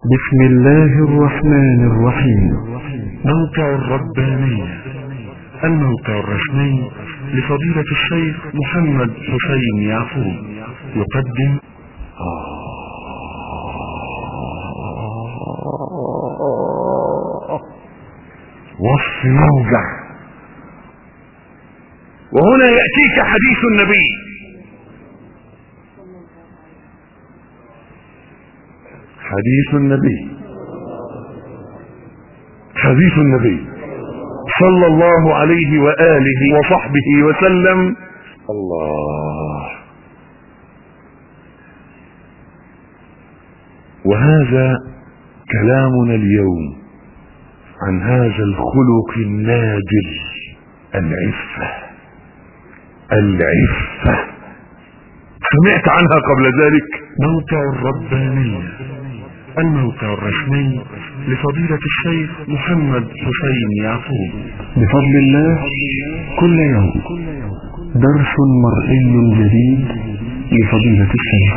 بسم الله الرحمن الرحيم. موقع الربانية، الموقع الرسمي لفضيلة الشيخ محمد حسين يعقوب، يقدم وصف موجع. وهنا يأتيك حديث النبي حديث النبي صلى الله عليه وآله وصحبه وسلم. الله. وهذا كلامنا اليوم عن هذا الخلق النادر، العفة. سمعت عنها قبل ذلك. موقع الربانية، الموقع الرسمي لفضيلة الشيخ محمد حسين يعقوب. بفضل الله كل يوم درس مرئي جديد لفضيلة الشيخ،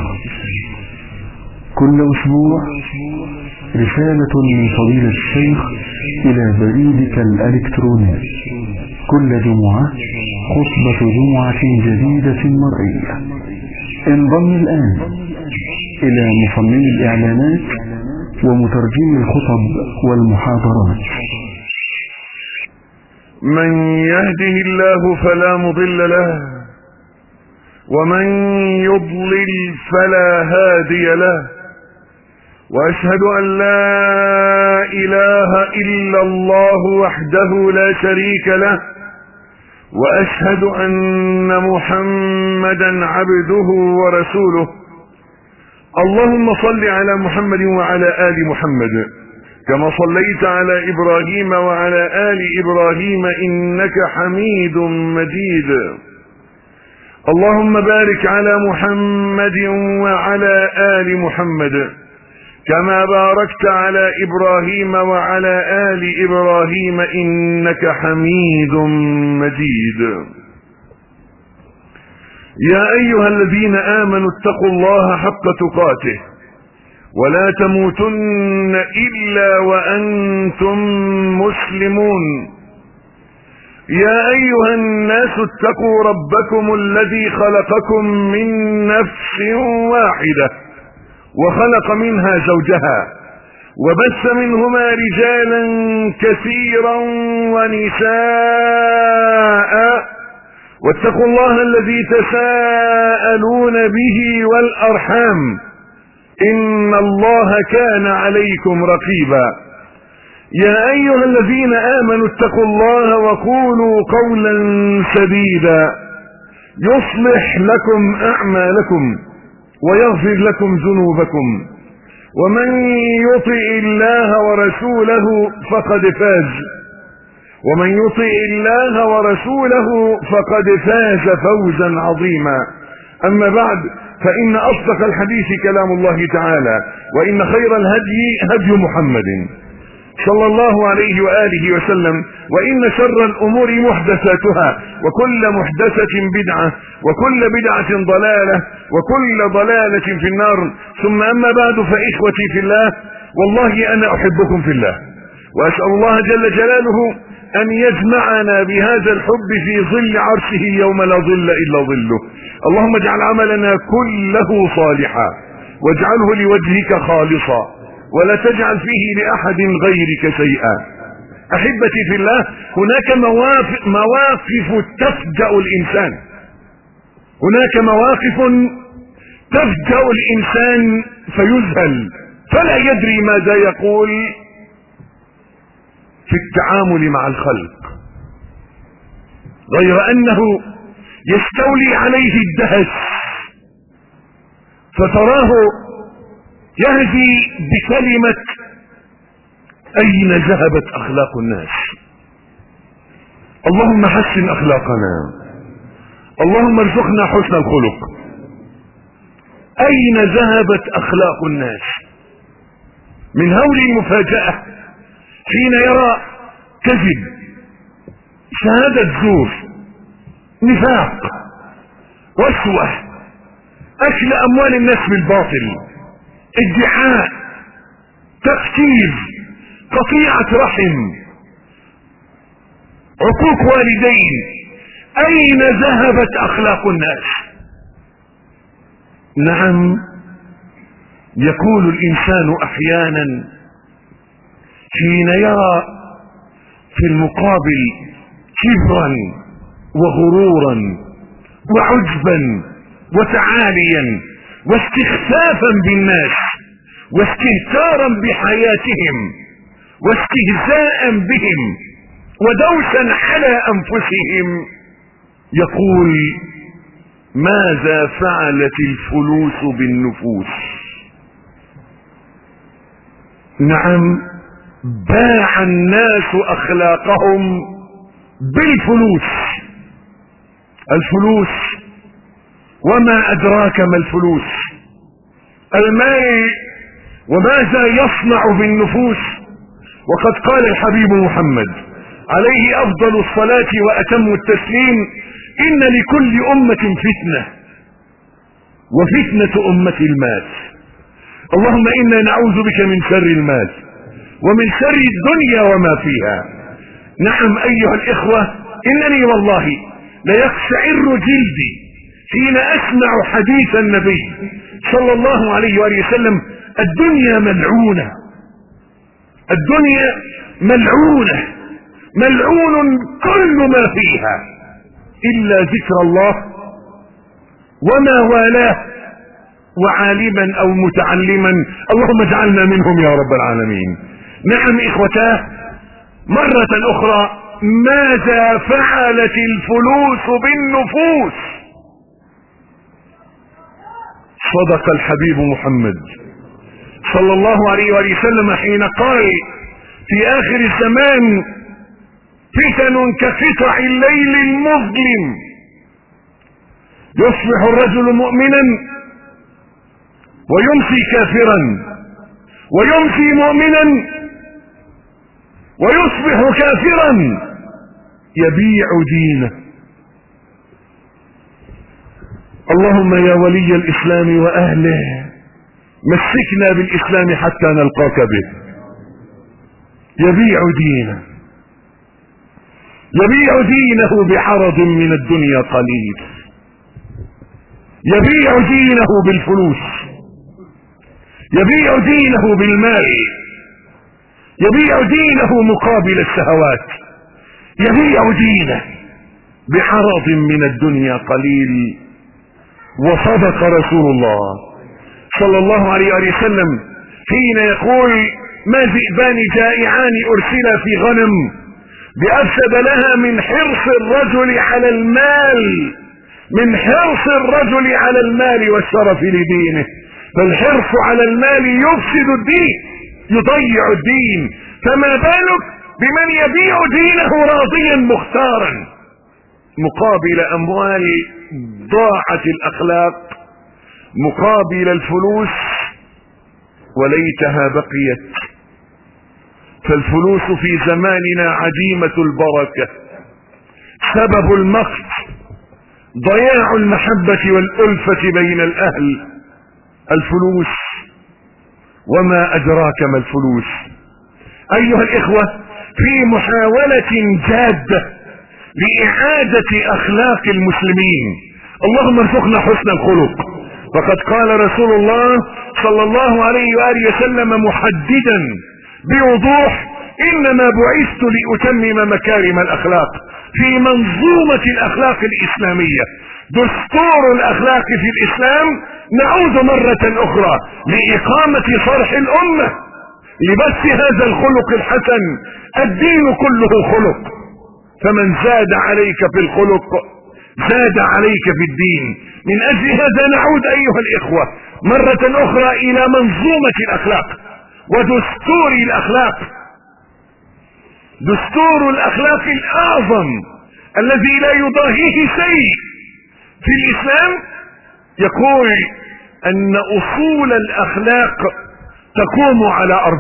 كل أسبوع رسالة من فضيلة الشيخ إلى بريدك الإلكتروني، كل جمعة خطبة جمعة جديدة مرئية. انضم الآن إلى مصمم الإعلانات ومترجم الخطب والمحاضرات. من يهده الله فلا مضل له، ومن يضلل فلا هادي له، وأشهد أن لا إله إلا الله وحده لا شريك له، وأشهد أن محمدا عبده ورسوله. اللهم صل على محمد وعلى آل محمد كما صليت على إبراهيم وعلى آل إبراهيم إنك حميد مجيد. اللهم بارك على محمد وعلى آل محمد كما باركت على إبراهيم وعلى آل إبراهيم إنك حميد مجيد. يا أيها الذين آمنوا اتقوا الله حق تقاته ولا تموتن إلا وأنتم مسلمون. يا أيها الناس اتقوا ربكم الذي خلقكم من نفس واحدة وخلق منها زوجها وبث منهما رجالا كثيرا ونساء، واتقوا الله الذي تساءلون به والأرحام إن الله كان عليكم رقيبا. يا أيها الذين آمنوا اتقوا الله وقولوا قولا سديدا يصلح لكم أعمالكم ويغفر لكم ذنوبكم، ومن يطع الله ورسوله فقد فاز، فوزا عظيما. أما بعد، فإن أصدق الحديث كلام الله تعالى، وإن خير الهدي هدي محمد صلى الله عليه وآله وسلم، وإن شر الأمور محدثاتها، وكل محدثة بدعة، وكل بدعة ضلالة، وكل ضلالة في النار. ثم أما بعد، فإخوتي في الله، والله أنا أحبكم في الله، وأسأل الله جل جلاله أن يجمعنا بهذا الحب في ظل عرشه يوم لا ظل إلا ظله. اللهم اجعل عملنا كله صالحا، واجعله لوجهك خالصا، ولا تجعل فيه لأحد غيرك شيئا. أحبتي في الله، هناك مواقف تفجأ الإنسان، فيذهل فلا يدري ماذا يقول في التعامل مع الخلق، غير أنه يستولي عليه الدهش، فتراه يهدي بكلمة أين ذهبت أخلاق الناس؟ اللهم حسن أخلاقنا، اللهم ارزقنا حسن الخلق. أين ذهبت أخلاق الناس؟ من هول المفاجأة حين يرى كذب، شهادة زور، نفاق، رشوة، أكل أموال الناس بالباطل، ادعاء، تقتير، قطيعة رحم، عقوق والدين. اين ذهبت اخلاق الناس؟ نعم، يقول الانسان احيانا حين يرى في المقابل كبرا وغرورا وعجبا وتعاليا واستخفافا بالناس واستهتارا بحياتهم واستهزاء بهم ودوسا على انفسهم، يقول: ماذا فعلت الفلوس بالنفوس؟ نعم، باع الناس اخلاقهم بالفلوس. الفلوس، وما ادراك ما الفلوس؟ المال، وماذا يصنع بالنفوس؟ وقد قال الحبيب محمد عليه افضل الصلاة واتم التسليم: ان لكل امة فتنة، وفتنة امتي المال. اللهم انا نعوذ بك من شر المال ومن شر الدنيا وما فيها. نعم ايها الاخوة، انني والله ليقشعر جلدي حين اسمع حديث النبي صلى الله عليه وآله وسلم: الدنيا ملعونة، الدنيا ملعونة، ملعون كل ما فيها الا ذكر الله وما والاه، وعالما او متعلما. اللهم اجعلنا منهم يا رب العالمين. نعم اخوتاه، مرة اخرى، ماذا فعلت الفلوس بالنفوس؟ صدق الحبيب محمد صلى الله عليه وآله وسلم حين قال في اخر الزمان: فتن كقطع الليل المظلم، يصبح الرجل مؤمنا ويمسي كافرا، ويمسي مؤمنا ويصبح كافرا، يبيع دينه. اللهم يا ولي الاسلام واهله، مسكنا بالاسلام حتى نلقاك به. يبيع دينه، يبيع دينه بعرض من الدنيا قليل، يبيع دينه بالفلوس، يبيع دينه بالمال، يبيع دينه مقابل الشهوات، يبيع دينه بعرض من الدنيا قليل. وصدق رسول الله صلى الله عليه وسلم حين يقول: ما ذئبان جائعان ارسلا في غنم بأفسد لها من حرص الرجل على المال، من حرص الرجل على المال والشرف لدينه. فالحرص على المال يفسد الدين، يضيع الدين، فما بالك بمن يبيع دينه راضيا مختارا مقابل اموال ضاعت الاخلاق، مقابل الفلوس وليتها بقيت. فالفلوس في زماننا عديمة البركة، سبب المقت، ضياع المحبة والألفة بين الأهل. الفلوس، وما أدراك ما الفلوس؟ أيها الإخوة، في محاولة جادة لإعادة أخلاق المسلمين، اللهم ارزقنا حسن الخلق. وقد قال رسول الله صلى الله عليه وآله وسلم محددا بوضوح: إنما بعثت لأتمم مكارم الأخلاق. في منظومة الأخلاق الإسلامية، دستور الأخلاق في الإسلام، نعود مرة أخرى لإقامة صرح الأمة، لبث هذا الخلق الحسن. الدين كله خلق، فمن زاد عليك في الخلق زاد عليك في الدين. من أجل هذا نعود أيها الإخوة مرة أخرى إلى منظومة الأخلاق ودستور الأخلاق. دستور الأخلاق الأعظم الذي لا يضاهيه شيء في الإسلام يقول أن أصول الأخلاق تقوم على 4.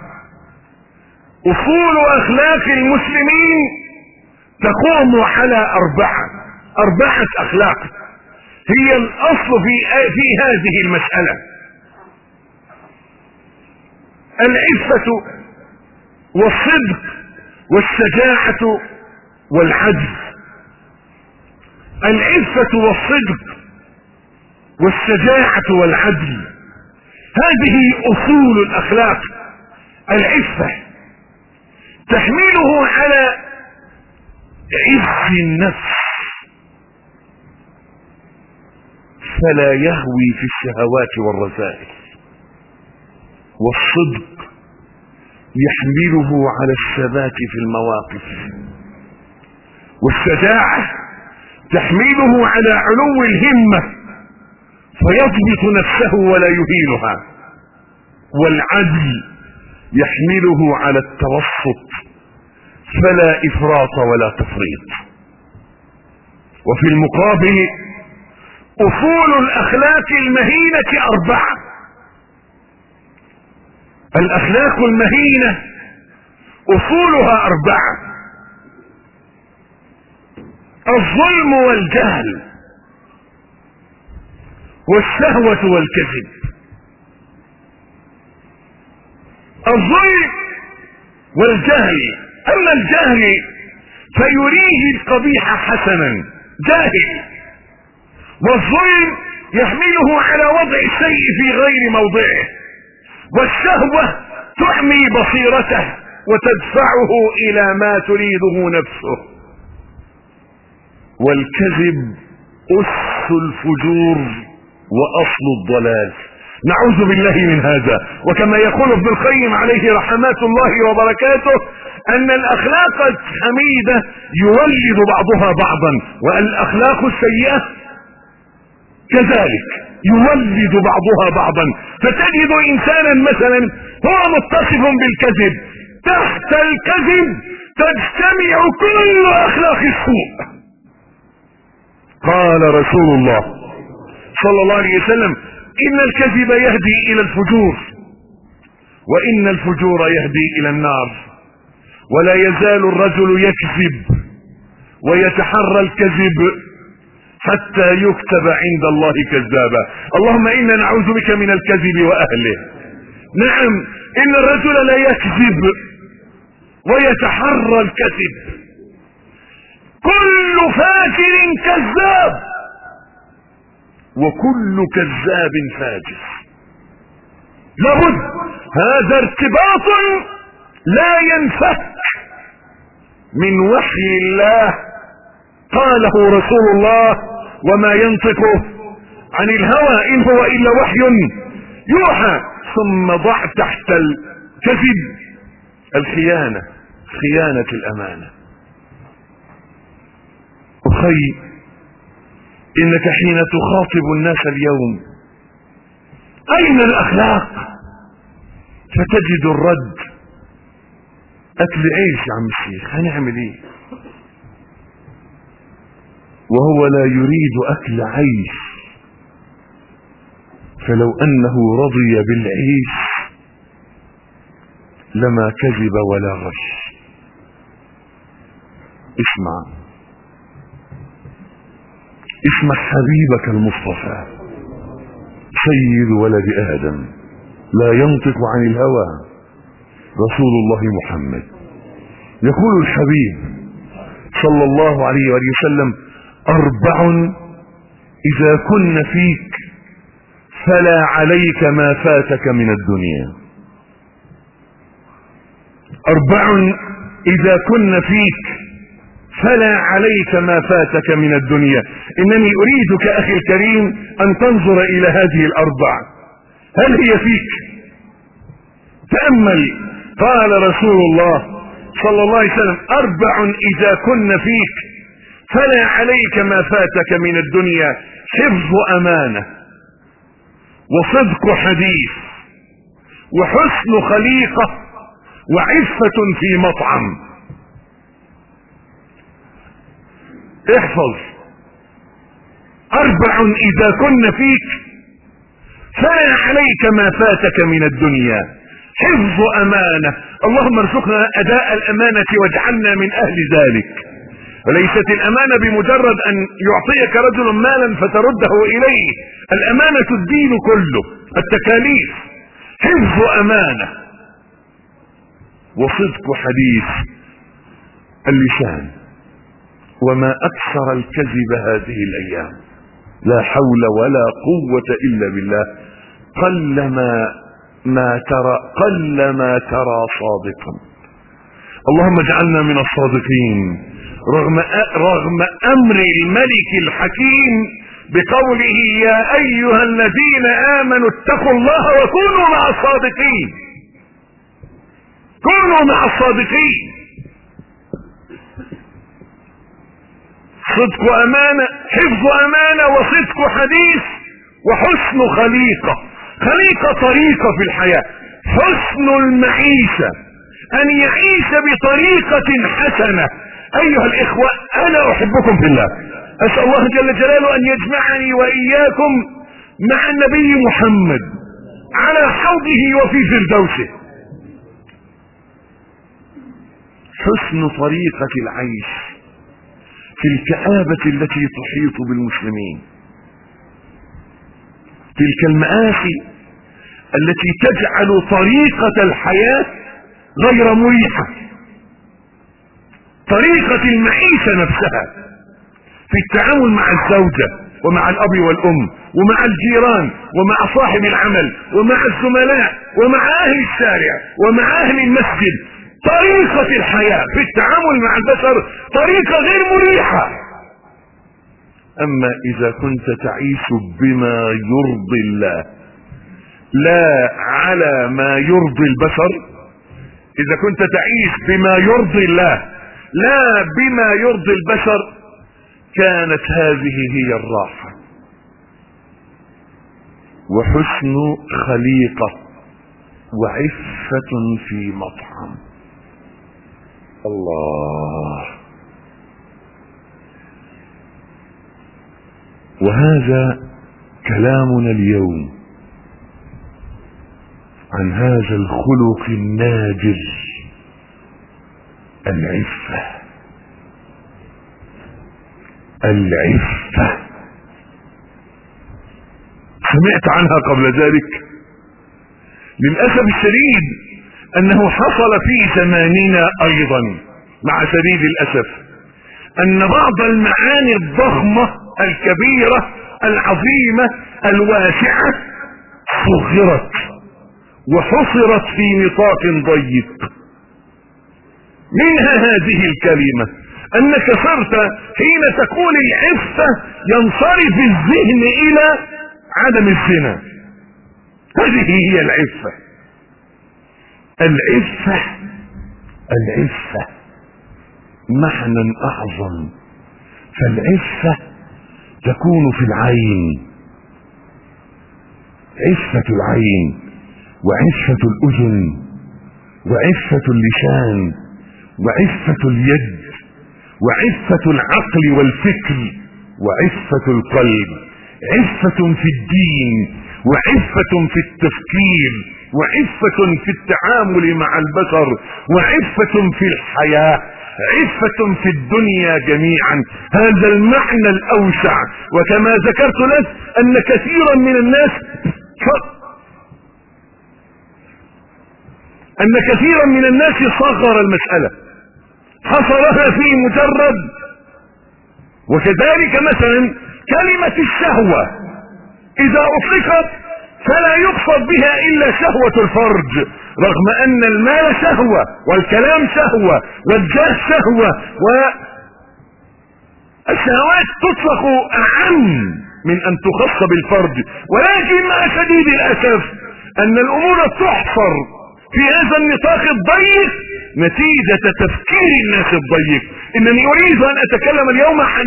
أصول أخلاق المسلمين تقوم على 4 أخلاق هي الأصل في هذه المسألة. العفة والصدق والشجاعة والعدل. العفة والصدق والشجاعة والعدل هذه أصول الأخلاق. العفة تحمله على عز النفس فلا يهوي في الشهوات والرذائل، والصدق يحمله على الثبات في المواقف، والشجاعة تحمله على علو الهمة فيضبط نفسه ولا يهينها، والعدل يحمله على التوسط فلا إفراط ولا تفريط. وفي المقابل أصول الأخلاق المهينة 4. الأخلاق المهينة أصولها 4: الظلم والجهل والشهوة والكذب. الظلم والجهل، أما الجهل فيريه القبيح حسنا، جاهل، والظلم يحمله على وضع الشيء في غير موضعه، والشهوة تعمي بصيرته وتدفعه إلى ما تريده نفسه، والكذب أس الفجور وأصل الضلال. نعوذ بالله من هذا. وكما يقول ابن القيم عليه رحمات الله وبركاته أن الأخلاق الحميدة يولد بعضها بعضا، والأخلاق السيئة كذلك يولد بعضها بعضا. فتجد إنسانا مثلا هو متصف بالكذب، تحت الكذب تجتمع كل أخلاق السوء. قال رسول الله صلى الله عليه وسلم: إن الكذب يهدي إلى الفجور، وإن الفجور يهدي إلى النار، ولا يزال الرجل يكذب ويتحرى الكذب حتى يكتب عند الله كذابا. اللهم إنا نعوذ بك من الكذب وأهله. نعم، إن الرجل لا يكذب ويتحرى الكذب. كل فاجر كذاب، وكل كذاب فاجر. لابد هذا ارتباط لا ينفك من وحي الله قاله رسول الله: وما ينطق عن الهوى إن هو إلا وحي يوحى. ثم ضع تحت الكذب الخيانة، خيانة الأمانة. أخي، إنك حين تخاطب الناس اليوم أين الأخلاق فتجد الرد: أكل عيش يا عم الشيخ، هنعمل ايه؟ وهو لا يريد أكل عيش، فلو أنه رضي بالعيش لما كذب ولا غش. اسمع حبيبك المصطفى سيد ولد آدم، لا ينطق عن الهوى، رسول الله محمد. يقول الحبيب صلى الله عليه وسلم: 4 إذا كن فيك فلا عليك ما فاتك من الدنيا. 4 إذا كن فيك فلا عليك ما فاتك من الدنيا. إنني أريدك أخي الكريم أن تنظر إلى هذه 4. هل هي فيك؟ تأمل. قال رسول الله صلى الله عليه وسلم: 4 إذا كن فيك فلا عليك ما فاتك من الدنيا: حفظ أمانة، وصدق حديث، وحسن خليقة، وعفة في مطعم. احفظ: 4 إذا كن فيك فلا عليك ما فاتك من الدنيا: حفظ أمانة. اللهم ارزقنا أداء الأمانة واجعلنا من أهل ذلك. وليست الأمانة بمجرد أن يعطيك رجل مالا فترده إليه، الأمانة الدين كله، التكاليف. حفظ أمانة، وصدق حديث اللسان. وما أكثر الكذب هذه الأيام، لا حول ولا قوة إلا بالله. قلما ترى صادقا. اللهم اجعلنا من الصادقين رغم أمر الملك الحكيم بقوله يا أيها الذين آمنوا اتقوا الله وكونوا مع الصادقين. كونوا مع الصادقين. صدق أمانة، حفظ أمانة، وصدق حديث، وحسن خليقة طريقة في الحياة. حسن المعيشة، أن يعيش بطريقة حسنة. أيها الإخوة، أنا أحبكم في الله، أسأل الله جل جلاله أن يجمعني وإياكم مع النبي محمد على حوضه وفي فردوسه. حسن طريقة العيش في الكآبة التي تحيط بالمسلمين، تلك المآسي التي تجعل طريقة الحياة غير مريحة. طريقة المعيشة نفسها في التعامل مع الزوجة ومع الأب والأم ومع الجيران ومع صاحب العمل ومع الزملاء ومع أهل الشارع ومع أهل المسجد. طريقة الحياة في التعامل مع البشر طريقة غير مريحة. أما إذا كنت تعيش بما يرضي الله لا على ما يرضي البشر، إذا كنت تعيش بما يرضي الله لا بما يرضي البشر، كانت هذه هي الراحة. وحسن خليقة وعفة في مطعم. الله. وهذا كلامنا اليوم عن هذا الخلق النادر، العفة. سمعت عنها قبل ذلك. للأسف الشديد أنه حصل في زماننا أيضا مع شديد الأسف أن بعض المعاني الضخمة الكبيرة العظيمة الواسعة صغرت وحصرت في نطاق ضيق. منها هذه الكلمة، أنك صرت حين تقول العفة ينصرف الذهن إلى عدم الزنا. هذه هي العفة. العفة معنى أعظم. فالعفة تكون في العين، عفة العين وعفة الأذن وعفة اللسان وعفة اليد وعفة العقل والفكر وعفة القلب. عفة في الدين وعفة في التفكير وعفة في التعامل مع البشر وعفة في الحياة، عفة في الدنيا جميعا. هذا المعنى الأوسع. وكما ذكرت لك أن كثيرا من الناس صغر المسألة، حصرها في مجرد. وكذلك مثلا كلمة الشهوة إذا أطلقت فلا يقصد بها إلا شهوة الفرج، رغم أن المال شهوة والكلام شهوة والجاه شهوة، والشهوات تطلق أعم من أن تخص بالفرج. ولكن مع شديد الأسف أن الأمور تحصر في هذا النطاق الضيق نتيجة تفكير الناس الضيق. إنني أريد أن أتكلم اليوم عن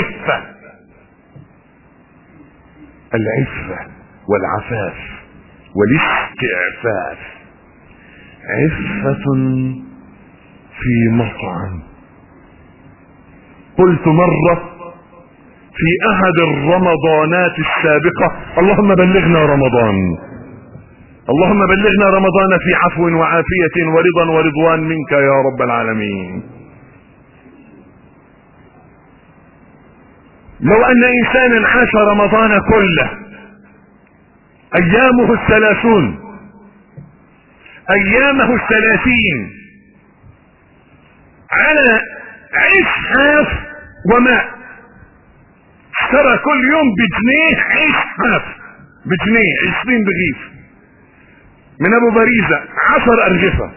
العفة والعفاف والاستعفاف. عفة في مطعم. قلت مرة في أحد الرمضانات السابقة: اللهم بلغنا رمضان، اللهم بلغنا رمضان في عفو وعافية ورضا ورضوان منك يا رب العالمين. لو أن إنسانا عاش رمضان كله، أيامه 30، على عيش حاف وماء، اشترى كل يوم ب2 عيش حاف، ب2 20 رغيف من ابو باريزة 10 ارغفة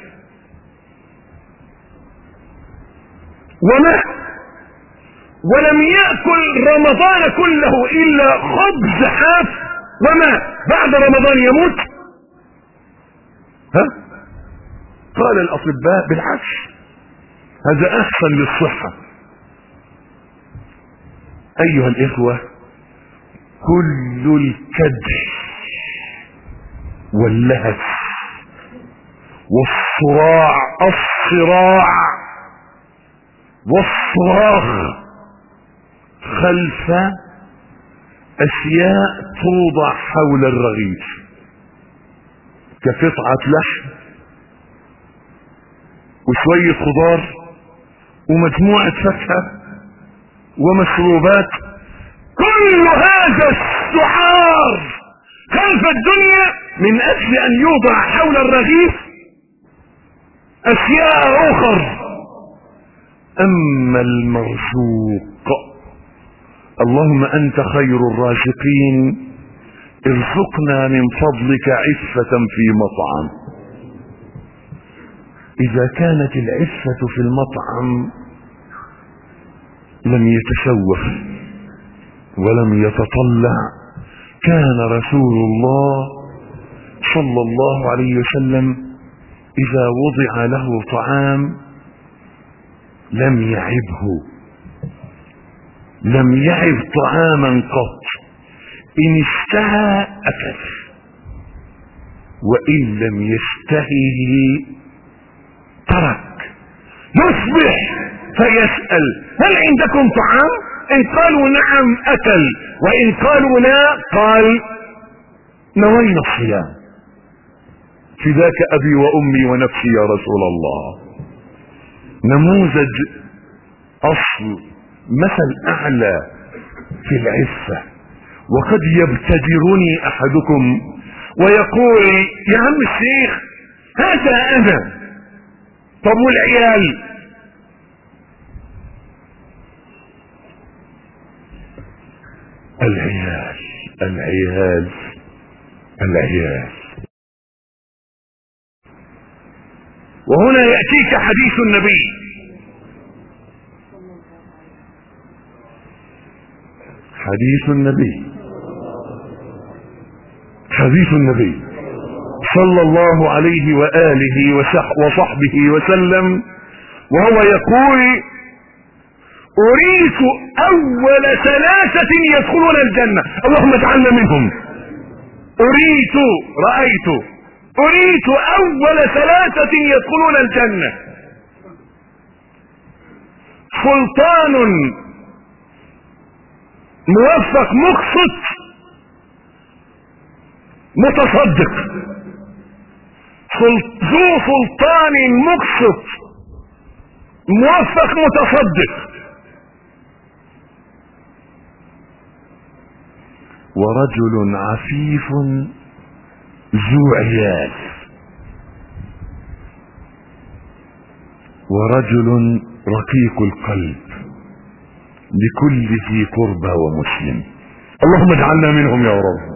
وماء، ولم يأكل رمضان كله الا خبز حاف وماء. بعد رمضان يموت؟ ها؟ قال الاطباء بالعكس، هذا احسن للصحة. ايها الاخوة، كل الكدر واللهث الصراع والصراخ خلف اشياء توضع حول الرغيف كقطعة لحم وشوية خضار ومجموعة فاكهة ومشروبات، كل هذا السعار خلف الدنيا من اجل ان يوضع حول الرغيف اشياء اخر. اما المرزوق، اللهم انت خير الرازقين، ارزقنا من فضلك عفة في مطعم. اذا كانت العفة في المطعم لم يتشوف ولم يتطلع، كان رسول الله صلى الله عليه وسلم اذا وضع له طعام لم يعب طعاما قط، ان اشتهى اكل وان لم يشتهيه ترك. يصبح فيسأل هل عندكم طعام؟ ان قالوا نعم اكل، وان قالوا لا قال نوينا الصيام. فداك ابي وامي ونفسي يا رسول الله. نموذج اصل مثل اعلى في العفة. وقد يبتدرني احدكم ويقول يا عم الشيخ هذا انا، طب والعيال؟ العيال. وهنا يأتيك حديث النبي صلى الله عليه وآله وصحبه وسلم، وهو يقول أريت أول 3 يدخلون الجنة، اللهم اجعلنا منهم. رأيت أول 3 يدخلون الجنة: سلطان موفق مقسط متصدق، ذو سلطان مقسط موفق متصدق، ورجل عفيف ذو عيال، ورجل رقيق القلب لكل ذي قربى ومسلم. اللهم اجعلنا منهم يا رب.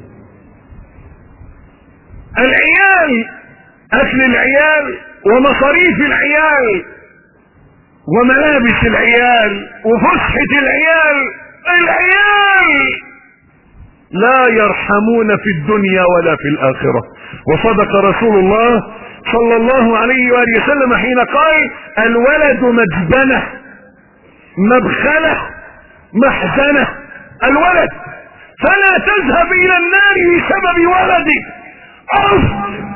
العيال، اكل العيال ومصاريف العيال وملابس العيال وفسحة العيال لا يرحمون في الدنيا ولا في الآخرة. وصدق رسول الله صلى الله عليه وآله وسلم حين قال الولد مجبنة مبخلة محزنة. الولد، فلا تذهب إلى النار بسبب ولدك. عف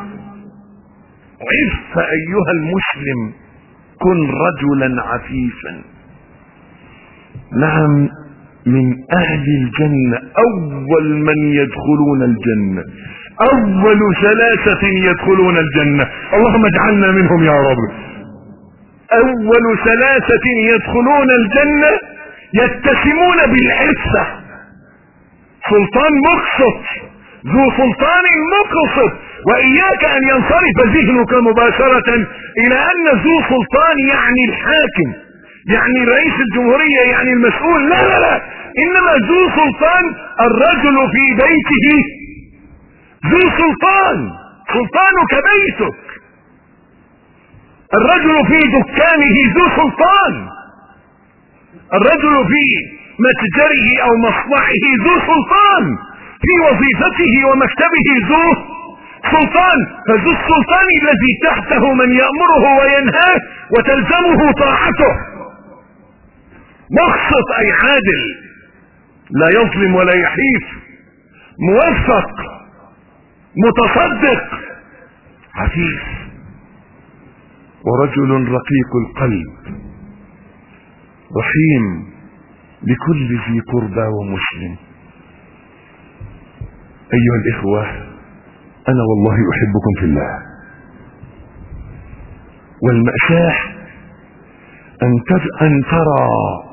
أيها المسلم، كن رجلا عفيفا. نعم، من أهل الجنة أول من يدخلون الجنة، أول 3 يدخلون الجنة، اللهم اجعلنا منهم يا رب. أول 3 يدخلون الجنة يتسمون بالعفة. سلطان مقسط، ذو سلطان مقسط وإياك أن ينصرف ذهنك مباشرة إلى أن ذو سلطان يعني الحاكم، يعني رئيس الجمهورية، يعني المسؤول. لا لا لا، إنما ذو سلطان الرجل في بيته ذو سلطان، سلطانك بيتك. الرجل في دكانه ذو سلطان، الرجل في متجره أو مصنعه ذو سلطان، في وظيفته ومكتبه ذو سلطان. فذو السلطان الذي تحته من يأمره وينهاه وتلزمه طاعته، مقسط أي عادل، لا يظلم ولا يحيف، موفق، متصدق، عفيف. ورجل رقيق القلب رحيم لكل ذي قربى ومسلم. أيها الإخوة، أنا والله أحبكم في الله، والمأساة أن ترى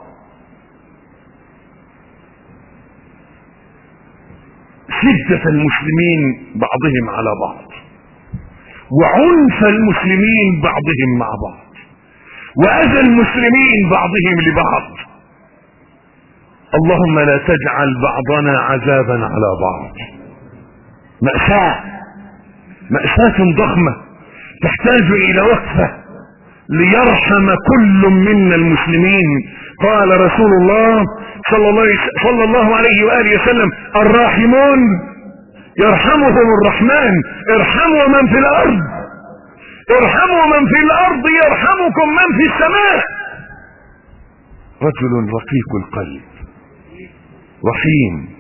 شدة المسلمين بعضهم على بعض، وعنف المسلمين بعضهم مع بعض، وأذى المسلمين بعضهم لبعض. اللهم لا تجعل بعضنا عذابا على بعض. مأساة ضخمة تحتاج إلى وقفة ليرحم كل منا المسلمين. قال رسول الله صلى الله عليه وآله وسلم: الراحمون يرحمهم الرحمن، ارحموا من في الأرض، ارحموا من في الأرض يرحمكم من في السماء. رجل رقيق القلب رحيم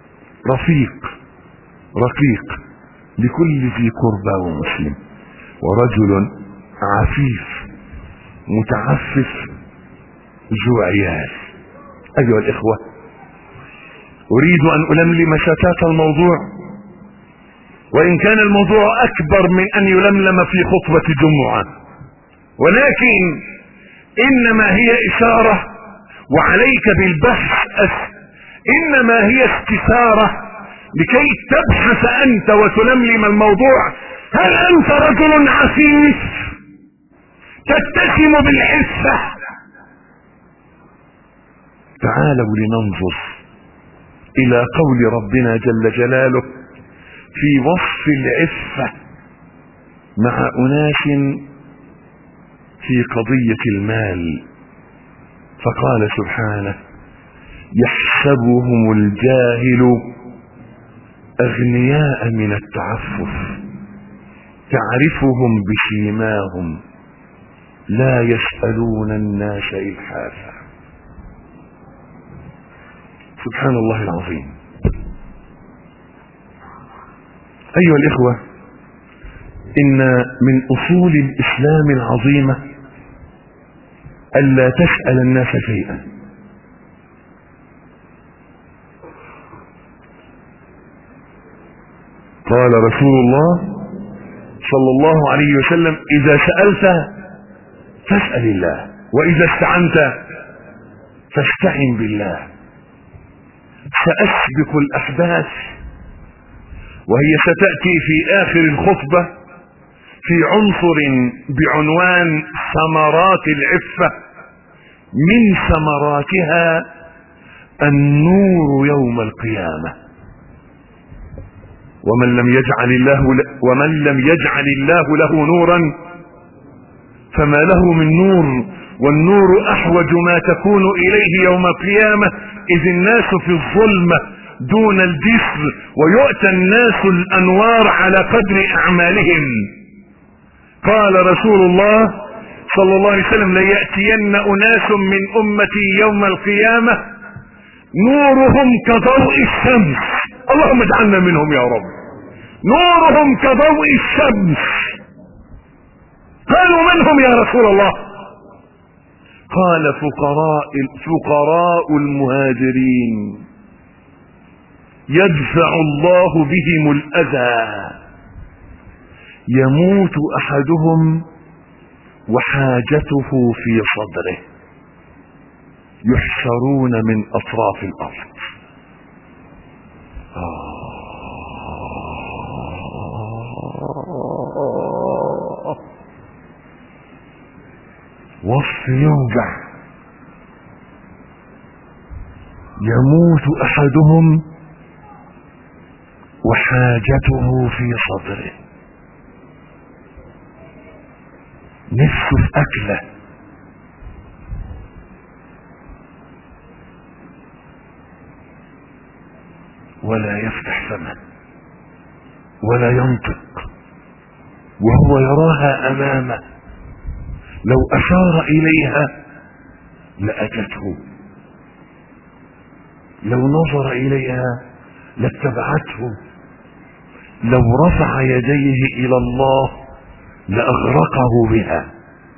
رقيق لكل ذي قربى ومسلم، ورجل عفيف متعفف ذو عيال. أيها الإخوة، أريد أن ألملم شتات الموضوع، وإن كان الموضوع أكبر من أن يلملم في خطبة جمعة، ولكن إنما هي إشارة، وعليك بالبحث، إنما هي استثارة لكي تبحث أنت وتلملم الموضوع. هل أنت رجل عفيف تتسم بالعفة؟ تعالوا لننظر إلى قول ربنا جل جلاله في وصف العفة مع أناس في قضية المال، فقال سبحانه: يحسبهم الجاهل أغنياء من التعفف، تعرفهم بسيماهم لا يسألون الناس إلحافا. سبحان الله العظيم. أيها الإخوة، إن من أصول الإسلام العظيمة ألا تسأل الناس شيئا. قال رسول الله صلى الله عليه وسلم: إذا سألت فاسأل الله، وإذا استعنت فاستعن بالله. سأسبق الأحداث وهي ستأتي في آخر الخطبة في عنصر بعنوان ثمرات العفة. من ثمراتها النور يوم القيامة. ومن لم يجعل الله له نورا فما له من نور، والنور أحوج ما تكون إليه يوم القيامة، إذ الناس في الظلمة دون الجسر، ويؤتى الناس الأنوار على قدر أعمالهم. قال رسول الله صلى الله عليه وسلم: ليأتين أناس من أمتي يوم القيامة نورهم كضوء الشمس. اللهم اجعلنا منهم يا رب. نورهم كضوء الشمس. قالوا: من هم يا رسول الله؟ قال: فقراء المهاجرين يدفع الله بهم الأذى، يموت أحدهم وحاجته في صدره، يحشرون من أطراف الأرض. وصف يوجع. يموت احدهم وحاجته في صدره، نفسه في اكله ولا يفتح فمه ولا ينطق، وهو يراها امامه، لو اشار اليها لاتته، لو نظر اليها لاتبعته، لو رفع يديه الى الله لاغرقه بها،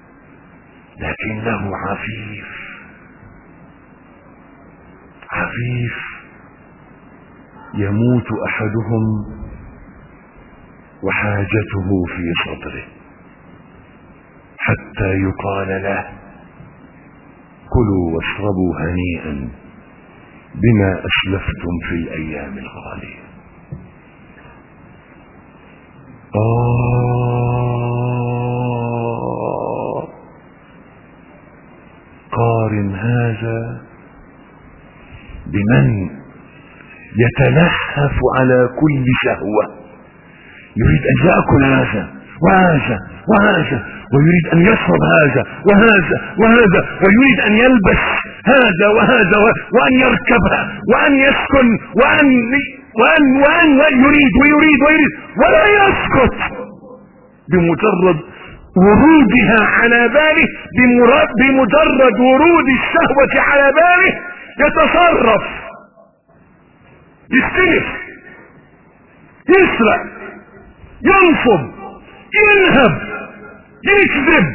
لكنه عفيف. يموت احدهم وحاجته في صدره حتى يقال له كلوا واشربوا هنيئا بما اسلفتم في الايام الخالية. قارن هذا بمن يتلهف على كل شهوة، يريد ان يأكل هذا وهذا وهذا، ويريد ان يشرب هذا وهذا وهذا، ويريد ان يلبس هذا وهذا وان يركبها وان يسكن وان يريد ويريد ويريد ولا يسكت. بمجرد ورودها على باله، بمجرد ورود الشهوة على باله يتصرف، يستلف، يسرق، ينصب، ينهب، يكذب.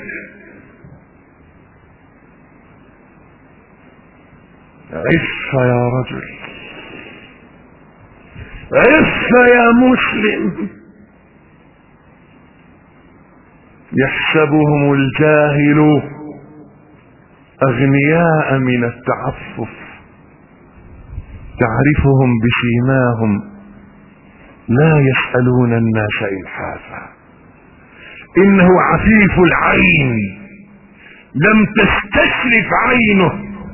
عف يا رجل، عف يا مسلم. يحسبهم الجاهل اغنياء من التعفف، تعرفهم بسيماهم لا يسألون الناس إلحافا. إنه عفيف العين، لم تستشرف عينه.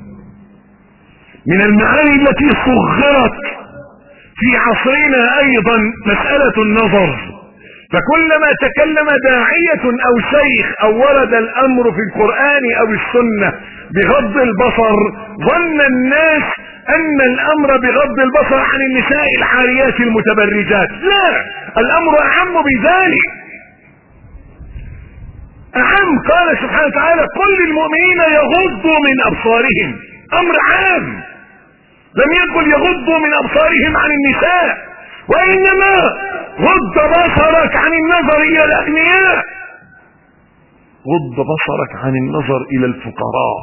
من المعاني التي صغرت في عصرنا أيضا مسألة النظر، فكلما تكلم داعية أو شيخ أو ورد الأمر في القرآن أو السنة بغض البصر، ظن الناس أن الأمر بغض البصر عن النساء العاريات المتبرجات. لا، الأمر أعم بذلك، أعم. قال سبحانه وتعالى قل للمؤمنين يغضوا من أبصارهم، أمر عام، لم يقل يغضوا من أبصارهم عن النساء، وإنما غض بصرك عن النظر إلى الأغنياء، غض بصرك عن النظر إلى الفقراء.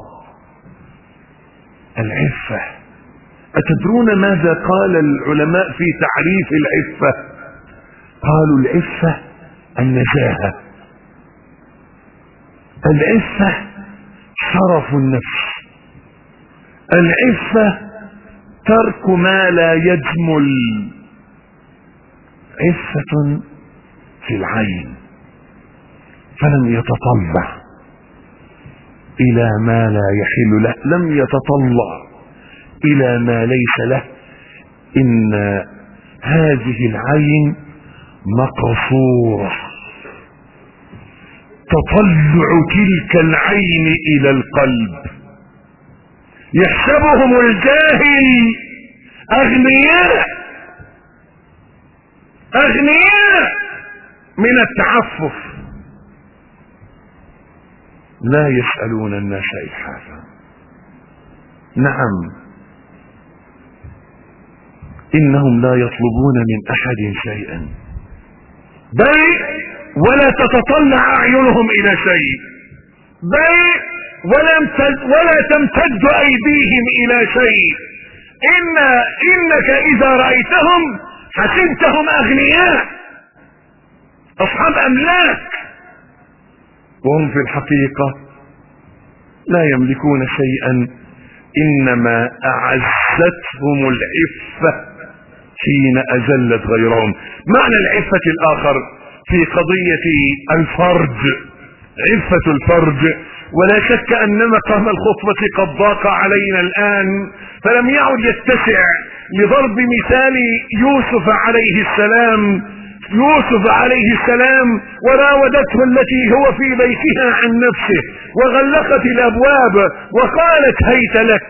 العفة، أتدرون ماذا قال العلماء في تعريف العفة؟ قالوا العفة النزاهة، العفة شرف النفس، العفة ترك ما لا يجمل، عفة في العين، فلم يتطلع إلى ما لا يحل له، لم يتطلع إلى ما ليس له. إن هذه العين مقصورة، تطلع تلك العين إلى القلب. يحسبهم الجاهل أغنياء، أغنياء من التعفف، لا يسألون الناس إلحافا. نعم، إنهم لا يطلبون من أحد شيئا، بل ولا تتطلع أعينهم إلى شيء، بل ولا تمتد أيديهم إلى شيء. إنك إذا رأيتهم حسبتهم أغنياء أصحاب أملاك، وهم في الحقيقة لا يملكون شيئا، إنما أعزتهم العفة حين أذلت غيرهم. معنى العفة الآخر في قضية الفرج، عفة الفرج ولا شك أن مقام الخطبة قد ضاق علينا الآن، فلم يعد يتسع لضرب مثال يوسف عليه السلام وراودته التي هو في بيتها عن نفسه وغلقت الأبواب وقالت هيت لك.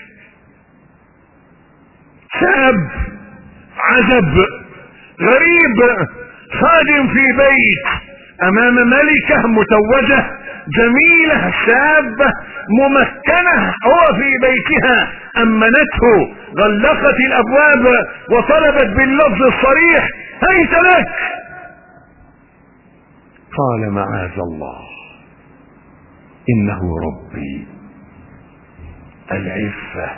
شاب عزب غريب خادم في بيت امام ملكة متوجة جميلة شابة ممكنة، هو في بيتها امنته، غلقت الابواب وطلبت باللفظ الصريح هيت لك. قال معاذ الله انه ربي. العفة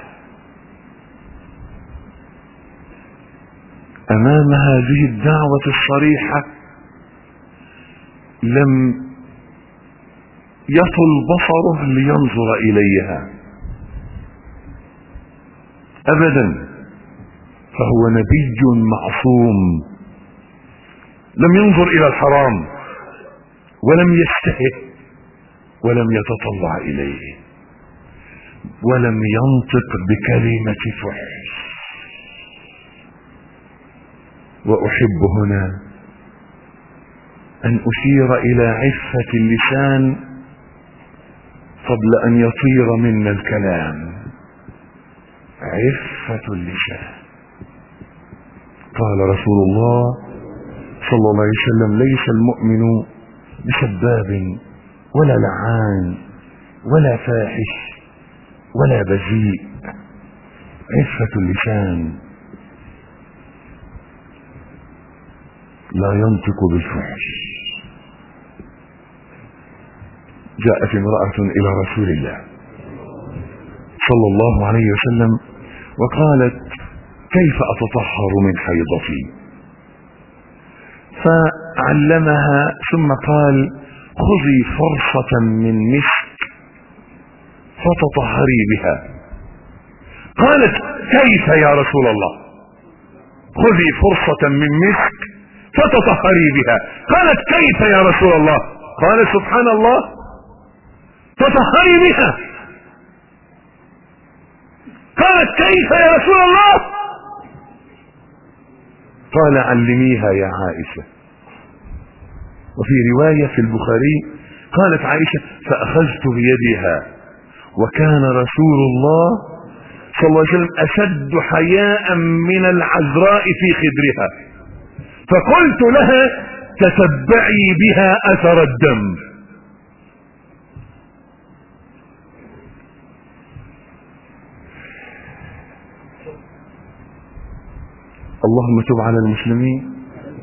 امام هذه الدعوة الصريحة لم يطل بصره لينظر اليها ابدا، فهو نبي معصوم لم ينظر الى الحرام ولم يشتهه ولم يتطلع اليه ولم ينطق بكلمة فحش. واحب هنا ان اشير الى عفة اللسان قبل ان يطير منا الكلام. عفة اللسان. قال رسول الله صلى الله عليه وسلم ليس المؤمن بسباب ولا لعان ولا فاحش ولا بذيء. عفة اللسان لا ينطق بالفحش. جاءت امرأة الى رسول الله صلى الله عليه وسلم وقالت كيف اتطهر من حيضتي؟ فعلمها ثم قال خذي فرصة من مسك فتطهري بها. قالت كيف يا رسول الله؟ خذي فرصة من مسك فتطهري بها. قالت كيف يا رسول الله؟ قال سبحان الله تطهري بها. قالت كيف يا رسول الله؟ قال علميها يا عائشة. وفي رواية في البخاري قالت عائشة فأخذت بيدها وكان رسول الله صلى الله عليه وسلم أشد حياء من العذراء في خدرها، فقلت لها تتبعي بها أثر الدم. اللهم تب على المسلمين.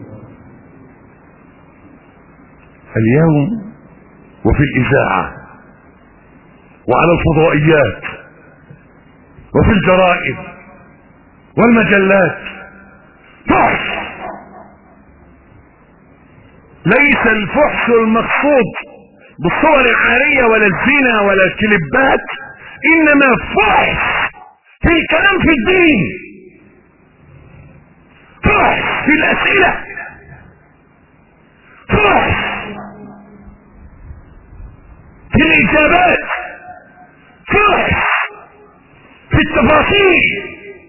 اليوم وفي الإذاعة وعلى الفضائيات وفي الجرائد والمجلات فحش. ليس الفحش المقصود بالصور العارية ولا الزنا ولا الكليبات، إنما فحش في الكلام في الدين، فحش في الأسئلة، فحش في الإجابات، فحش في التفاصيل،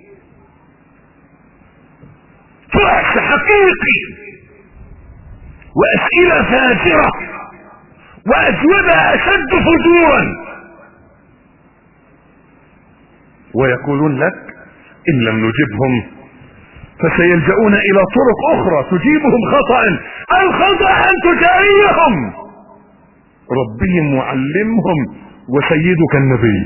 فحش حقيقي وأسئلة فاجرة وأجوبة أشد فجورا. ويقولون لك إن لم نجبهم فسيلجؤون إلى طرق أخرى تجيبهم خطأ. الخطأ أن تجاريهم. ربهم وعلمهم وسيدك النبي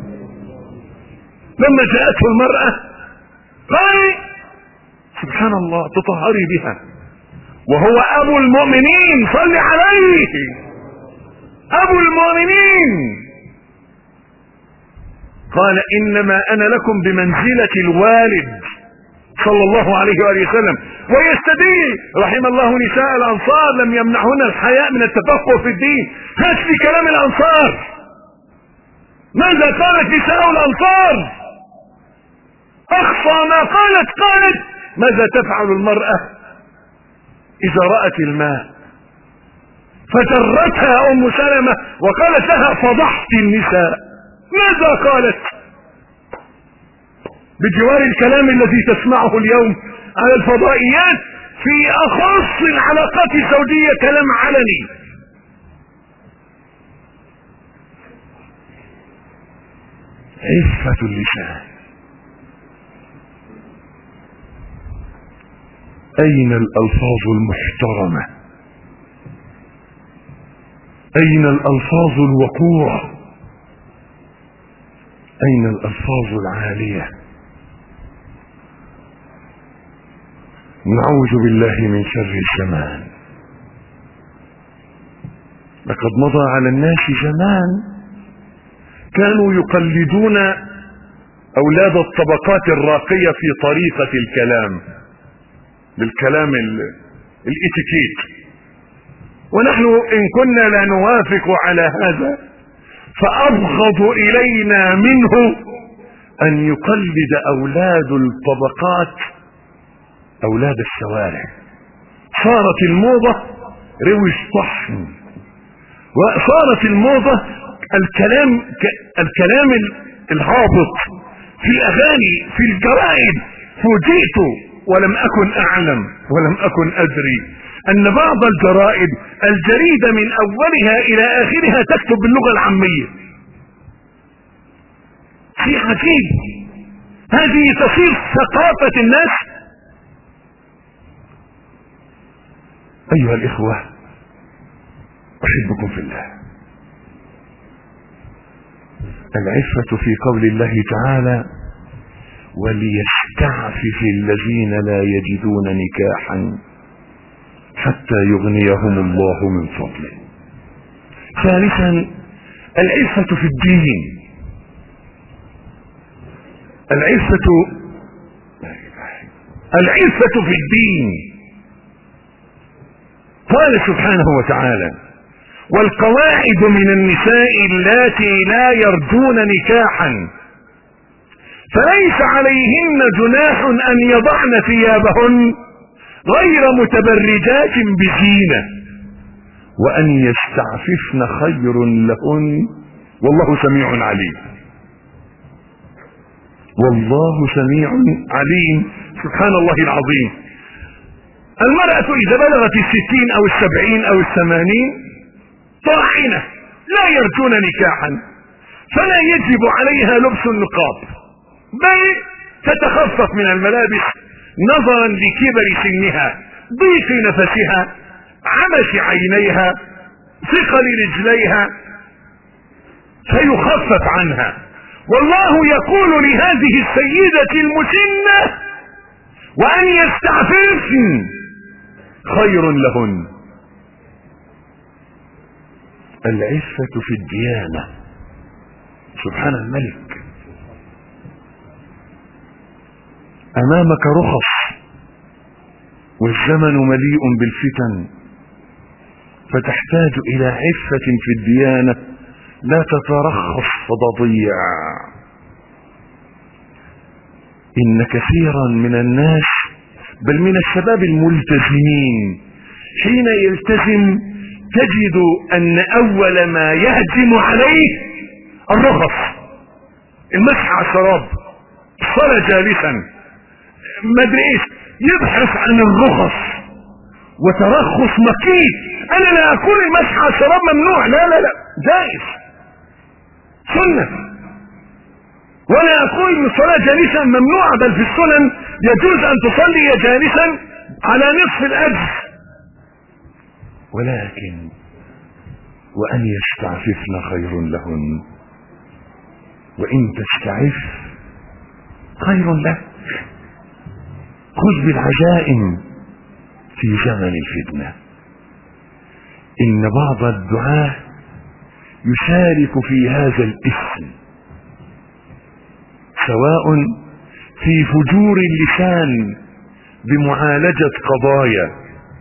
لما جاءته المرأة قال سبحان الله تطهري بها وهو أبو المؤمنين، صل عليه، أبو المؤمنين. قال إنما أنا لكم بمنزلة الوالد صلى الله عليه وآله وسلم. ويستدل رحم الله نساء الأنصار لم يمنعهن الحياء من التفقه في الدين. هات لي كلام الأنصار، ماذا قالت نساء الأنصار؟ أخصى ما قالت ماذا تفعل المرأة إذا رأت الماء؟ فجرتها ام سلمة وقالت لها فضحت النساء. ماذا قالت؟ بجوار الكلام الذي تسمعه اليوم على الفضائيات في اخص العلاقات الزوجية، كلام علني. عفة اللسان. اين الالفاظ المحترمة؟ اين الالفاظ الوقورة؟ اين الالفاظ العالية؟ نعوذ بالله من شر الزمان. لقد مضى على الناس زمان كانوا يقلدون اولاد الطبقات الراقية في طريقة الكلام، بالكلام الاتيكيت، ونحن ان كنا لا نوافق على هذا فابغض الينا منه ان يقلد اولاد الطبقات اولاد الشوارع. صارت الموضة روش طحن، وصارت الموضة الكلام الهابط في الاغاني في الجرائد. فوجئت ولم اكن اعلم ولم اكن ادري ان بعض الجرائد الجريدة من اولها الى اخرها تكتب باللغة العامية. شيء عجيب. هذه تصير ثقافة الناس. ايها الاخوة احبكم في الله. العفة في قول الله تعالى وليستعفف الذين لا يجدون نكاحا حتى يغنيهم الله من فضله. ثالثا العفة في الدين. العفة في الدين. قال سبحانه وتعالى والقواعد من النساء اللاتي لا يرجون نكاحا فليس عليهن جناح ان يضعن ثيابهن غير متبرجات بزينة وان يستعففن خير لهن والله سميع عليم. والله سميع عليم. سبحان الله العظيم. المرأة اذا بلغت 60 او 70 او 80 طاعنة لا يرجون نكاحا، فلا يجب عليها لبس النقاب، بل تتخفف من الملابس نظرا لكبر سنها، ضيق نفسها، عمش عينيها، ثقل رجليها، فيخفف عنها. والله يقول لهذه السيدة المسنة وأن يستعففن خير لهن. العفة في الديانة. سبحان الملك. امامك رخص والزمن مليء بالفتن، فتحتاج الى عفة في الديانة لا تترخص فتضيع. ان كثيرا من الناس بل من الشباب الملتزمين حين يلتزم تجد ان اول ما يهجم عليه الرخص، المسح على الشراب، الصلاة جالسا، ما ادري ايش، يبحث عن الرخص وترخص مكيف. انا لا اقول المسح على الشراب ممنوع، لا لا لا، جائز سنة، ولا اقول ان الصلاة جالسا ممنوعة، بل في السنن يجوز ان تصلي جالسا على نصف الاجر، ولكن وان يستعففن خير لهن، وان تستعف خير لك. خذ بالعزائم في زمن الفتنة. ان بعض الدعاة يشارك في هذا الاسم، سواء في فجور اللسان بمعالجة قضايا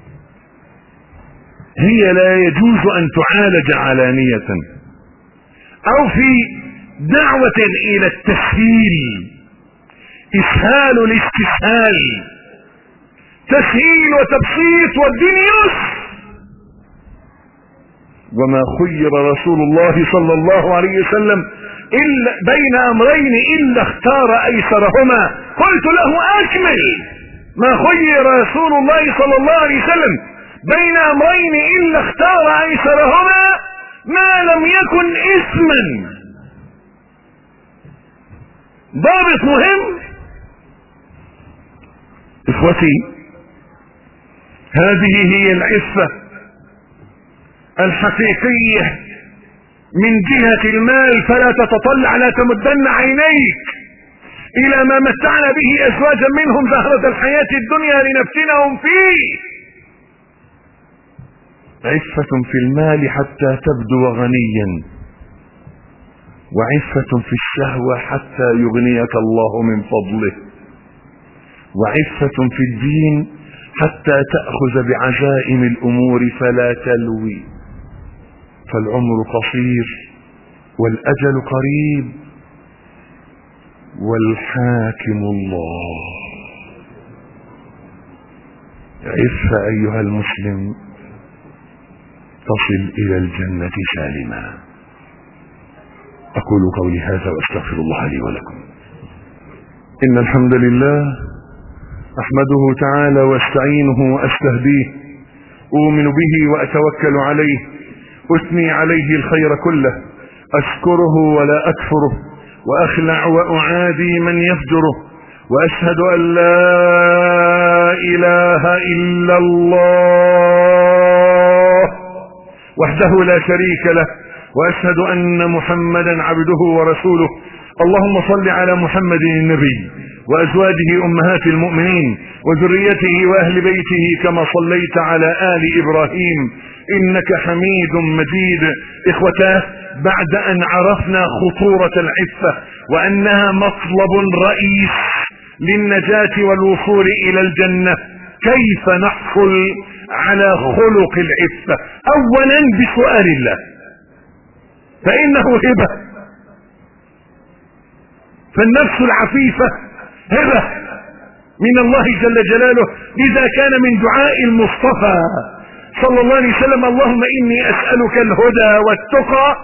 هي لا يجوز ان تعالج علانية، او في دعوة الى التسهيل، اسهال الاستسهال، تسهيل وتبسيط والدين يسر. وما خير رسول الله صلى الله عليه وسلم إلا بين أمرين إلا اختار أيسرهما. قلت له أكمل. ما خير رسول الله صلى الله عليه وسلم بين أمرين إلا اختار أيسرهما ما لم يكن إثما. ضابط مهم. إخوتي، هذه هي العفة الحقيقية من جهة المال. فلا تتطلع، لا تمدن عينيك إلى ما متعنا به أزواجا منهم زهرة الحياة الدنيا لنفتنهم فيه. عفة في المال حتى تبدو غنيا، وعفة في الشهوة حتى يغنيك الله من فضله، وعفة في الدين حتى تأخذ بعزائم الأمور فلا تلوي. فالعمر قصير والأجل قريب والحاكم الله. عف أيها المسلم تصل إلى الجنة سالما. أقول قولي هذا وأستغفر الله لي ولكم. إن الحمد لله أحمده تعالى واستعينه وأستهديه، أؤمن به وأتوكل عليه، أثني عليه الخير كله، أشكره ولا أكفره، وأخلع وأعادي من يفجره، وأشهد أن لا إله إلا الله وحده لا شريك له، وأشهد أن محمدا عبده ورسوله. اللهم صل على محمد النبي وأزواجه أمهات المؤمنين وذريته وأهل بيته كما صليت على آل إبراهيم إنك حميد مجيد. إخوتاه، بعد أن عرفنا خطورة العفة وأنها مطلب رئيس للنجاة والوصول إلى الجنة، كيف نحصل على خلق العفة؟ أولا بسؤال الله، فإنه هبة. فالنفس العفيفة هبة من الله جل جلاله. إذا كان من دعاء المصطفى صلى الله عليه وسلم اللهم إني أسألك الهدى والتقى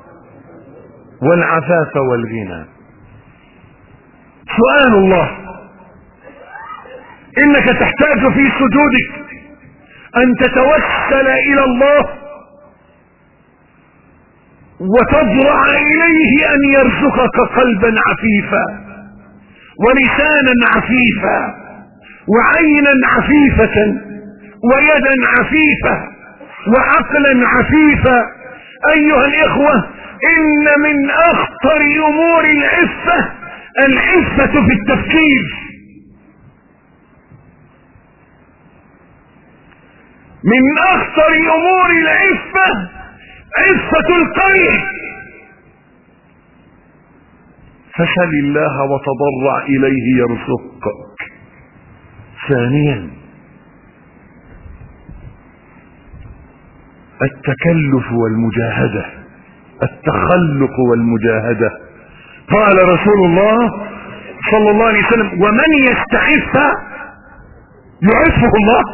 والعفاف والغنى. سؤال الله، إنك تحتاج في سجودك أن تتوسل إلى الله وتضرع إليه أن يرزقك قلبا عفيفا ولسانا عفيفا وعينا عفيفة ويدا عفيفة وعقلا عفيفا. أيها الإخوة، إن من أخطر أمور العفة في التفكير. من أخطر أمور العفة عفة القلب. فسل الله وتضرع إليه يرزقك. ثانيا التكلف والمجاهدة، التخلق والمجاهدة. قال رسول الله صلى الله عليه وسلم: ومن يستعف يعفه الله،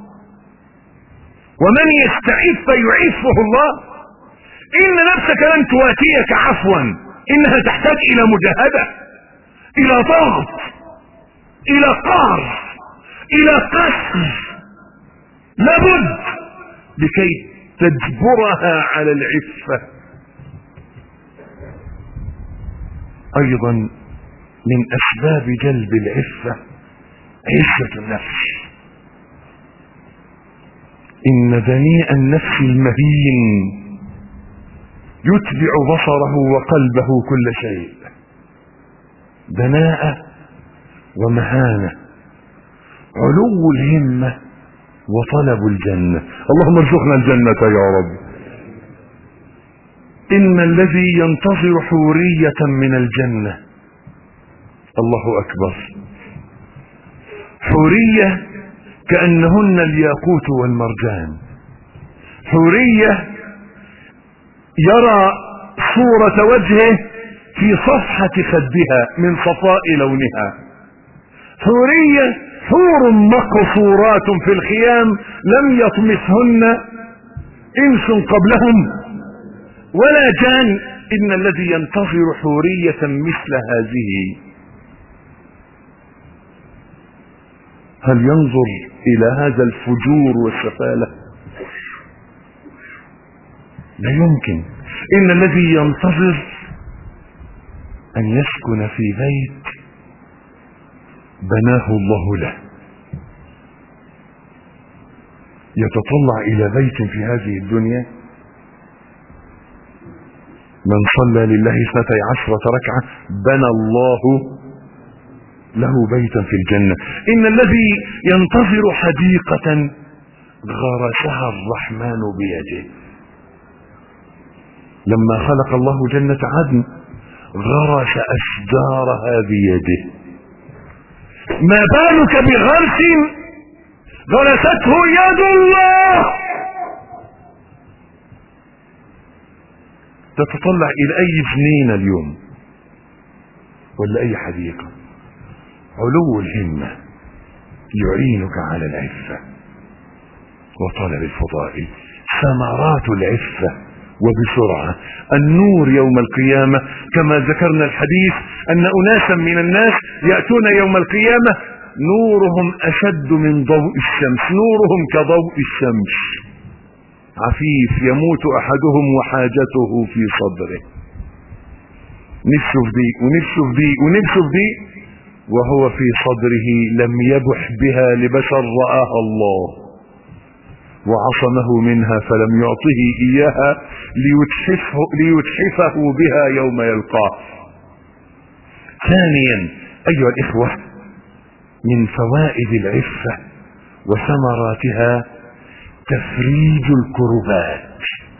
ومن يستعف يعفه الله. إن نفسك لن تواتيك عفوا، إنها تحتاج إلى مجاهدة، إلى ضغط، إلى قهر، إلى قسم، لابد لكي تجبرها على العفة. أيضا من أسباب جلب العفة عزة النفس. إن دنيء النفس المهين يتبع بصره وقلبه كل شيء. دناءة ومهانة، علو الهمة وطلب الجنة. اللهم ارزقنا الجنة يا رب. إن الذي ينتظر حورية من الجنة، الله أكبر، حورية كأنهن الياقوت والمرجان، حورية يرى صورة وجهه في صفحة خدها من صفاء لونها، حورية حور مقصورات في الخيام لم يطمثهن انس قبلهم ولا جان. ان الذي ينتظر حورية مثل هذه هل ينظر الى هذا الفجور والسفالة؟ لا يمكن. ان الذي ينتظر ان يسكن في بيت بناه الله له، يتطلع الى بيت في هذه الدنيا. من صلى لله 12 ركعة بنى الله له بيتا في الجنة. ان الذي ينتظر حديقة غرسها الرحمن بيده. لما خلق الله جنة عدن غرس اشجارها بيده. ما بالك بغرس غرسته يد الله؟ تتطلع الى اي جنينة اليوم ولا اي حديقة. علو الهمة يعينك على العفة وطلب الفضائل. ثمرات العفة وبسرعة النور يوم القيامة. كما ذكرنا الحديث ان اناسا من الناس يأتون يوم القيامة نورهم اشد من ضوء الشمس، نورهم كضوء الشمس، عفيف يموت احدهم وحاجته في صدره. نفسه في دي ونفسه في دي ونفسه في دي وهو في صدره لم يبح بها لبشر رآها الله وعصمه منها فلم يعطه اياها ليتحفه بها يوم يلقاه. ثانيا ايها الاخوة من فوائد العفة وثمراتها تفريج الكربات.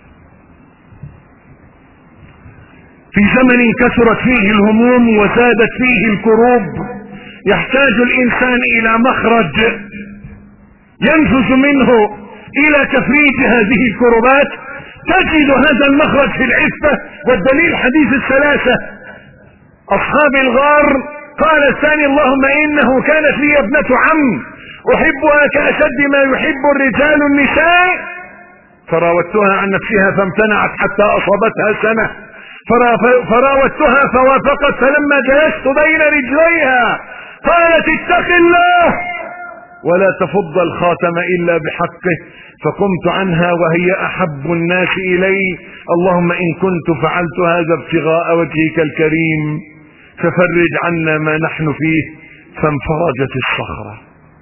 في زمن كثرت فيه الهموم وزادت فيه الكروب يحتاج الانسان الى مخرج ينفذ منه الى تفريج هذه الكربات. تجد هذا المخرج في العفة. والدليل حديث الثلاثة اصحاب الغار. قال الثاني اللهم انه كانت لي ابنة عم احبها كاشد ما يحب الرجال النساء فراودتها عن نفسها فامتنعت حتى اصابتها سنة فراودتها فوافقت فلما جلست بين رجليها قالت اتق الله ولا تفض الخاتم الا بحقه فقمت عنها وهي احب الناس الي. اللهم ان كنت فعلت هذا ابتغاء وجهك الكريم ففرج عنا ما نحن فيه. فانفرجت الصخرة.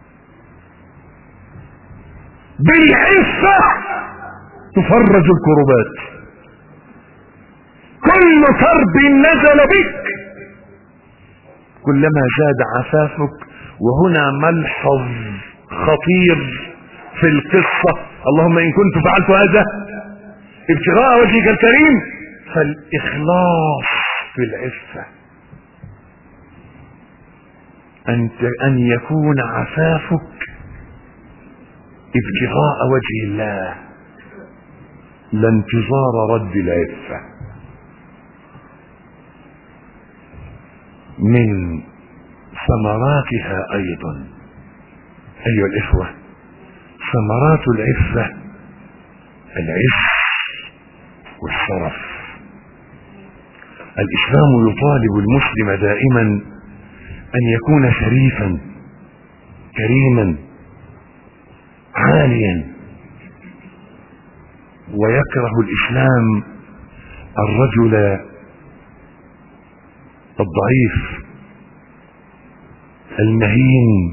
بالعفة تفرج الكربات. كل كرب نزل بك كلما زاد عفافك. وهنا ملحظ خطير في القصة. اللهم ان كنت فعلت هذا ابتغاء وجهك الكريم فالاخلاص في العفة ان يكون عفافك ابتغاء وجه الله لا انتظار رد العفة. من ثمراتها ايضا ايها الاخوة ثمرات العفة العز والشرف. الاسلام يطالب المسلم دائما ان يكون شريفا كريما عاليا. ويكره الاسلام الرجل الضعيف المهين.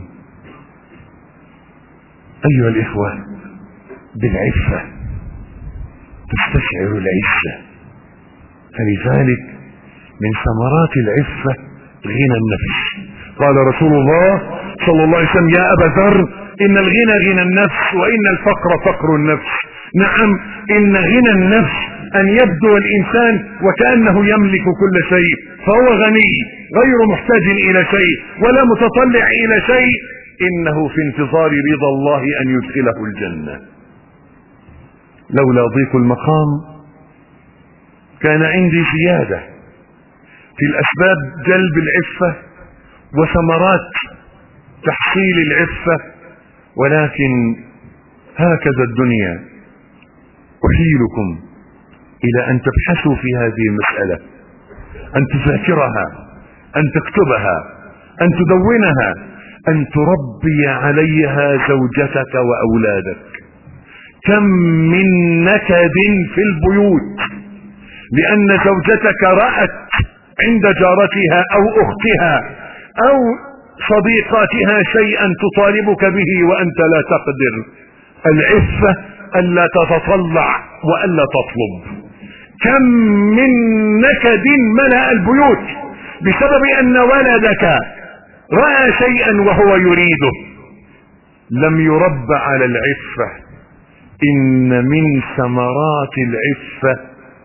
ايها الاخوة بالعفة تستشعر العزة. فلذلك من ثمرات العفة غنى النفس. قال رسول الله صلى الله عليه وسلم يا ابا ذر ان الغنى غنى النفس وان الفقر فقر النفس. نعم ان غنى النفس ان يبدو الانسان وكأنه يملك كل شيء فهو غني غير محتاج الى شيء ولا متطلع الى شيء. انه في انتظار رضا الله ان يدخله الجنة. لولا ضيق المقام كان عندي زيادة في الاسباب جلب العفة وثمرات تحصيل العفة. ولكن هكذا الدنيا أحيلكم إلى أن تبحثوا في هذه المسألة، أن تذاكرها، أن تكتبها، أن تدونها، أن تربي عليها زوجتك وأولادك. كم من نكد في البيوت لأن زوجتك رأت عند جارتها أو أختها أو صديقاتها شيئا تطالبك به وأنت لا تقدر. العفة ألا تتطلع وألا تطلب. كم من نكد ملأ البيوت بسبب أن ولدك رأى شيئا وهو يريده، لم يربى على العفة. إن من ثمرات العفة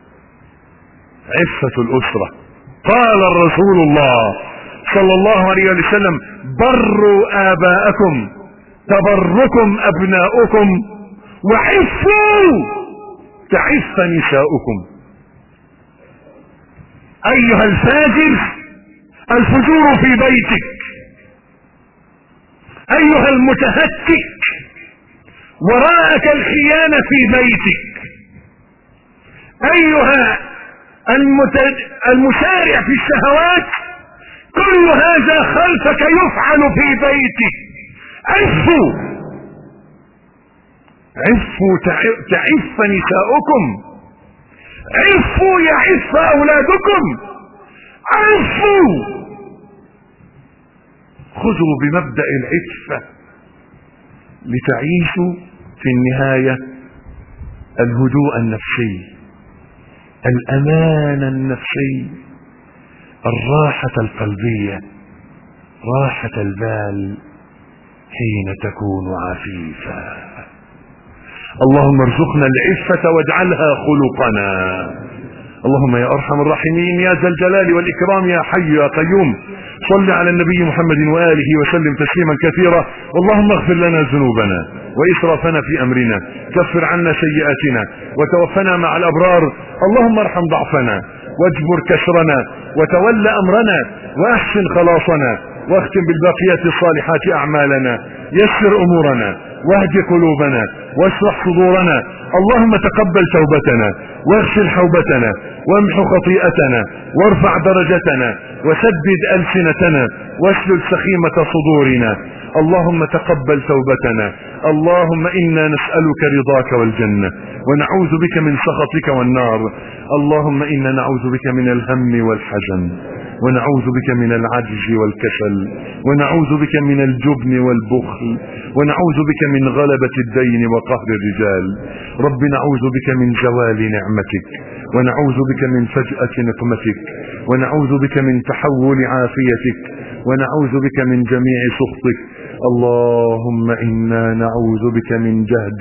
عفة الأسرة. قال الرسول الله صلى الله عليه وسلم: بروا آباءكم تبركم أبناؤكم وعفوا تعف نساؤكم. أيها الفاجر، الفجور في بيتك. أيها المتهتك، وراءك الخيانة في بيتك. أيها المسارع في الشهوات، كل هذا خلفك يفعل في بيتك. عفوا عفوا تعف نساؤكم. عفوا يعف أولادكم. عفوا. خذوا بمبدأ العفة لتعيشوا في النهاية الهدوء النفسي، الأمان النفسي، الراحة القلبية، راحة البال حين تكون عفيفا. اللهم ارزقنا العفة واجعلها خلقنا. اللهم يا أرحم الراحمين يا ذا الجلال والإكرام يا حي يا قيوم، صل على النبي محمد وآله وسلم تسليما كثيرا. اللهم اغفر لنا ذنوبنا وإسرافنا في أمرنا، كفر عنا سيئاتنا وتوفنا مع الأبرار. اللهم ارحم ضعفنا واجبر كسرنا وتول أمرنا وأحسن خلاصنا واختم بالباقيات الصالحات أعمالنا. يسر أمورنا واهد قلوبنا واشرح صدورنا. اللهم تقبل توبتنا واغسل حوبتنا وامحو خطيئتنا وارفع درجتنا وسدد ألسنتنا واسلل سخيمة صدورنا. اللهم تقبل توبتنا. اللهم إنا نسألك رضاك والجنة ونعوذ بك من سخطك والنار. اللهم إنا نعوذ بك من الهم والحزن ونعوذ بك من العجز والكسل ونعوذ بك من الجبن والبخل ونعوذ بك من غلبة الدين وقهر الرجال. رب نعوذ بك من زوال نعمتك ونعوذ بك من فجأة نقمتك ونعوذ بك من تحول عافيتك ونعوذ بك من جميع سخطك. اللهم إنا نعوذ بك من جهد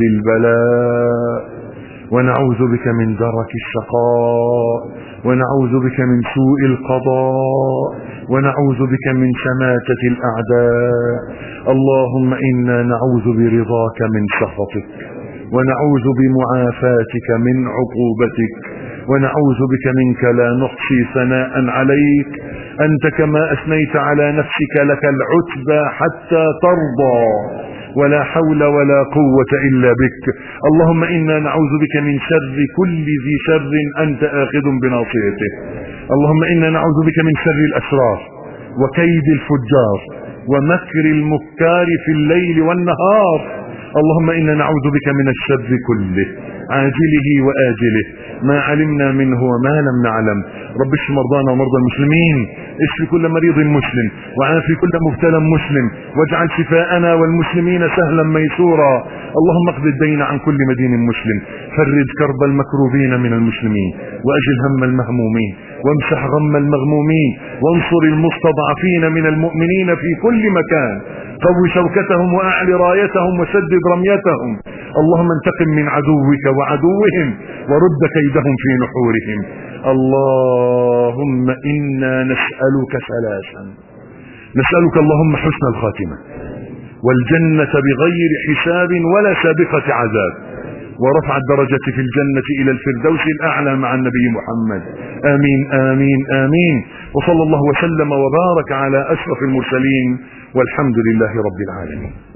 البلاء ونعوذ بك من درك الشقاء ونعوذ بك من سوء القضاء ونعوذ بك من شماتة الأعداء. اللهم إنا نعوذ برضاك من سخطك ونعوذ بمعافاتك من عقوبتك ونعوذ بك منك لا نحصي ثناء عليك. أنت كما أثنيت على نفسك لك العتبى حتى ترضى ولا حول ولا قوة إلا بك. اللهم إنا نعوذ بك من شر كل ذي شر أنت آخذ بناصيته. اللهم إنا نعوذ بك من شر الأشرار وكيد الفجار ومكر المكار في الليل والنهار. اللهم إنا نعوذ بك من الشر كله عاجله وآجله ما علمنا منه وما لم نعلم. رب اشف مرضانا ومرضى المسلمين، اشف كل مريض مسلم وعافي كل مبتلى مسلم واجعل شفاءنا والمسلمين سهلا ميسورا. اللهم اقض الدين عن كل مدين مسلم، فرج كرب المكروبين من المسلمين واجل هم المهمومين وامسح غم المغمومين وانصر المستضعفين من المؤمنين في كل مكان. قو شوكتهم واعل رايتهم وسدد رميتهم. اللهم انتقم من عدوك وعدوهم ورد كيدهم في نحورهم. اللهم إنا نسألك ثلاثا: نسألك اللهم حسن الخاتمة والجنة بغير حساب ولا سابقة عذاب ورفع الدرجة في الجنة إلى الفردوس الأعلى مع النبي محمد. آمين آمين آمين. وصلى الله وسلم وبارك على أشرف المرسلين والحمد لله رب العالمين.